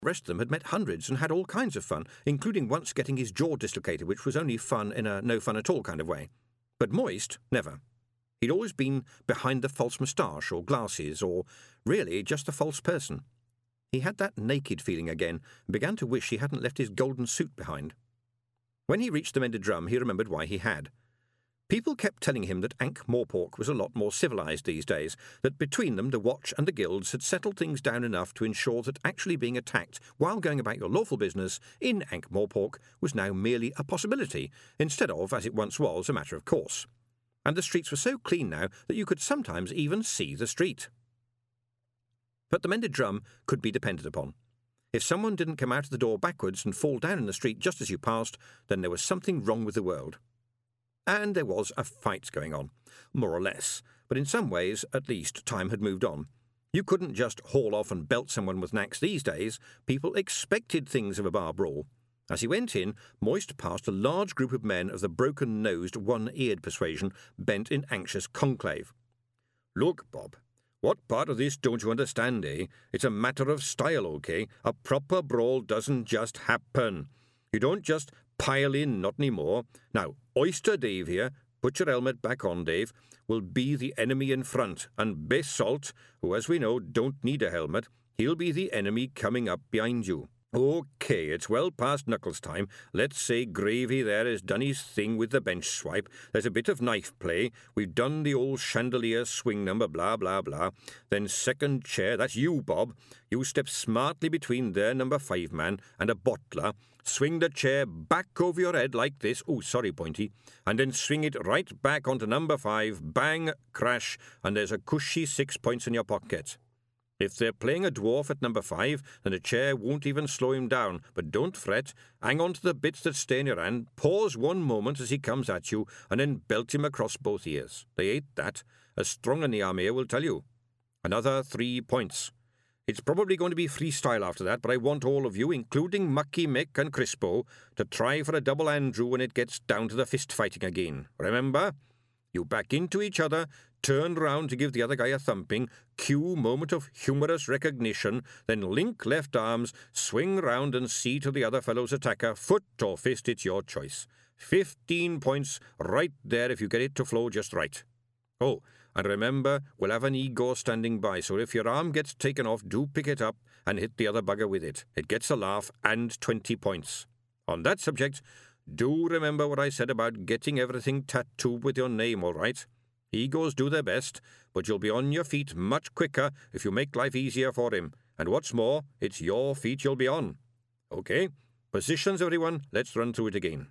The rest of them had met hundreds and had all kinds of fun, including once getting his jaw dislocated, which was only fun in a no-fun-at-all kind of way. But Moist, never. He'd always been behind the false moustache or glasses, or really just a false person. He had that naked feeling again and began to wish he hadn't left his golden suit behind. When he reached the Mended Drum, he remembered why he had. People kept telling him that Ankh-Morpork was a lot more civilised these days, that between them the Watch and the Guilds had settled things down enough to ensure that actually being attacked while going about your lawful business in Ankh-Morpork was now merely a possibility, instead of, as it once was, a matter of course. And the streets were so clean now that you could sometimes even see the street. But the Mended Drum could be depended upon. If someone didn't come out of the door backwards and fall down in the street just as you passed, then there was something wrong with the world. And there was a fight going on, more or less, but in some ways, at least, time had moved on. You couldn't just haul off and belt someone with an axe these days. People expected things of a bar brawl. As he went in, Moist passed a large group of men of the broken-nosed, one-eared persuasion bent in anxious conclave. "Look, Bob, what part of this don't you understand, eh? It's a matter of style, OK? A proper brawl doesn't just happen. You don't just pile in, not anymore. Now, Oyster Dave here, put your helmet back on, Dave, will be the enemy in front, and Basalt, who, as we know, don't need a helmet, he'll be the enemy coming up behind you. OK, it's well past knuckles time. Let's say Gravy there has done his thing with the bench swipe. There's a bit of knife play. We've done the old chandelier swing number, blah, blah, blah. Then second chair, that's you, Bob. You step smartly between their number 5 man and a bottler. Swing the chair back over your head like this. Oh, sorry, Pointy. And then swing it right back onto number 5. Bang, crash, and there's a cushy 6 points in your pocket. If they're playing a dwarf at number 5, then a chair won't even slow him down. But don't fret. Hang on to the bits that stay in your hand. Pause one moment as he comes at you, and then belt him across both ears. They ate that. A strong in the army will tell you. Another 3 points. It's probably going to be freestyle after that, but I want all of you, including Mucky Mick and Crispo, to try for a double Andrew when it gets down to the fist fighting again. Remember? You back into each other, turn round to give the other guy a thumping, cue moment of humorous recognition, then link left arms, swing round and see to the other fellow's attacker, foot or fist, it's your choice. 15 points right there if you get it to flow just right. Oh, and remember, we'll have an Igor standing by, so if your arm gets taken off, do pick it up and hit the other bugger with it. It gets a laugh and 20 points. On that subject, do remember what I said about getting everything tattooed with your name, all right? Egos do their best, but you'll be on your feet much quicker if you make life easier for him. And what's more, it's your feet you'll be on. OK? Positions, everyone. Let's run through it again.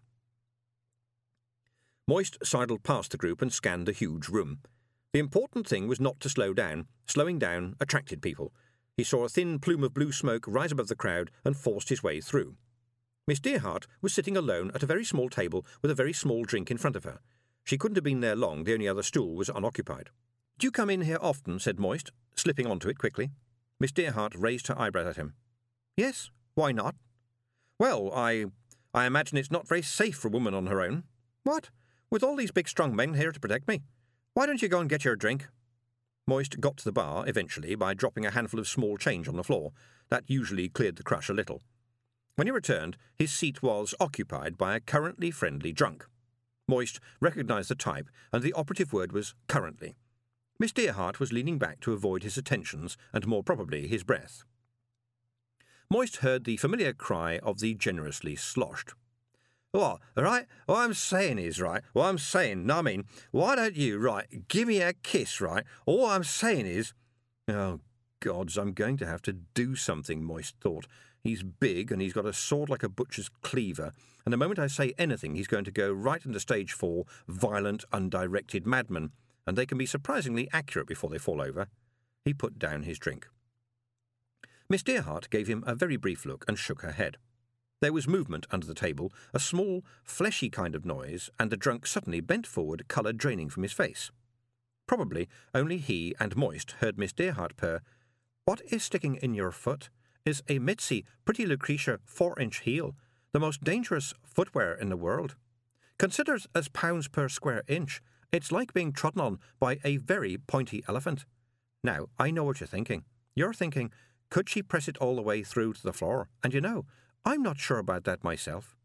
Moist sidled past the group and scanned the huge room. The important thing was not to slow down. Slowing down attracted people. He saw a thin plume of blue smoke rise above the crowd and forced his way through. Miss Deerheart was sitting alone at a very small table with a very small drink in front of her. She couldn't have been there long, the only other stool was unoccupied. "Do you come in here often?" said Moist, slipping onto it quickly. Miss Deerheart raised her eyebrows at him. "Yes, why not?" "Well, I imagine it's not very safe for a woman on her own." "What? With all these big strong men here to protect me? Why don't you go and get your drink?" Moist got to the bar, eventually, by dropping a handful of small change on the floor. That usually cleared the crush a little. When he returned, his seat was occupied by a currently friendly drunk. Moist recognised the type, and the operative word was currently. Miss Deerheart was leaning back to avoid his attentions, and more probably his breath. Moist heard the familiar cry of the generously sloshed. "What, right? What I'm saying is, right, what I'm saying, I mean, why don't you, right, give me a kiss, right? All I'm saying is—" "Oh, gods, I'm going to have to do something," Moist thought. He's big, and he's got a sword like a butcher's cleaver, and the moment I say anything, he's going to go right into stage 4, violent, undirected madman, and they can be surprisingly accurate before they fall over. He put down his drink. Miss Deerheart gave him a very brief look and shook her head. There was movement under the table, a small, fleshy kind of noise, and the drunk suddenly bent forward, colour draining from his face. Probably only he and Moist heard Miss Deerheart purr, "What is sticking in your foot is a Mitzi Pretty Lucretia 4-inch heel, the most dangerous footwear in the world. Considered as pounds per square inch, it's like being trodden on by a very pointy elephant. Now, I know what you're thinking. You're thinking, could she press it all the way through to the floor? And I'm not sure about that myself.